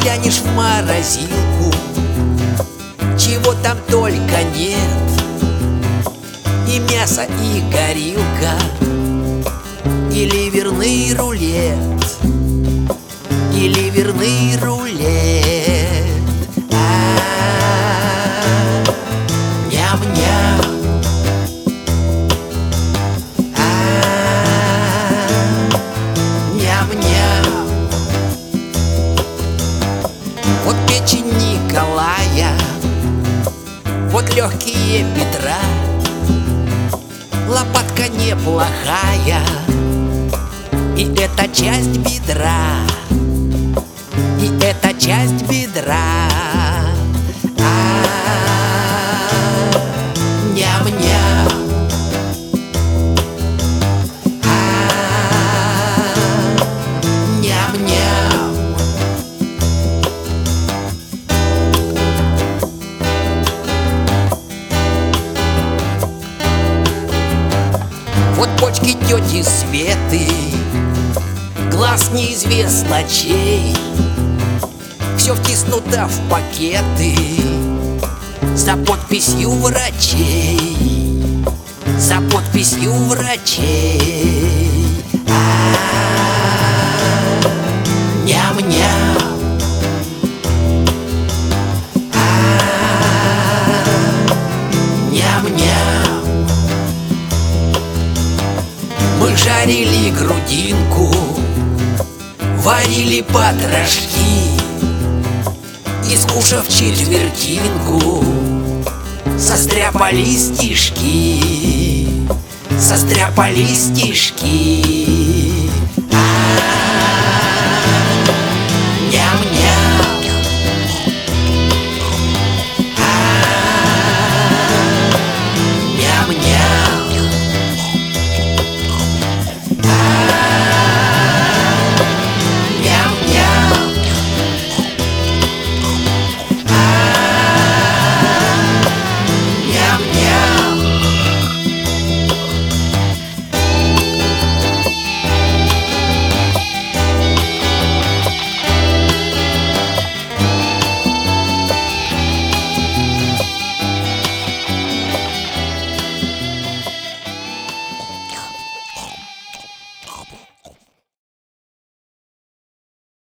Заглянешь в морозилку, чего там только нет. И мясо, и горилка, и ливерный рулет, и ливерный рулет. Ням-ням. Ням-ням. Вот печень Николая, вот легкие бедра, лопатка неплохая, и это часть бедра, и это часть бедра. Ням-ням. Ням-ням. Вот почки тети Светы, глаз неизвестно чей, все втиснуто в пакеты за подписью врачей, за подписью врачей. Ням-ням. Ням-ням. Мы жарили грудинку, варили потрошки, и, скушав четвертинку, состряпали стишки, состряпали стишки.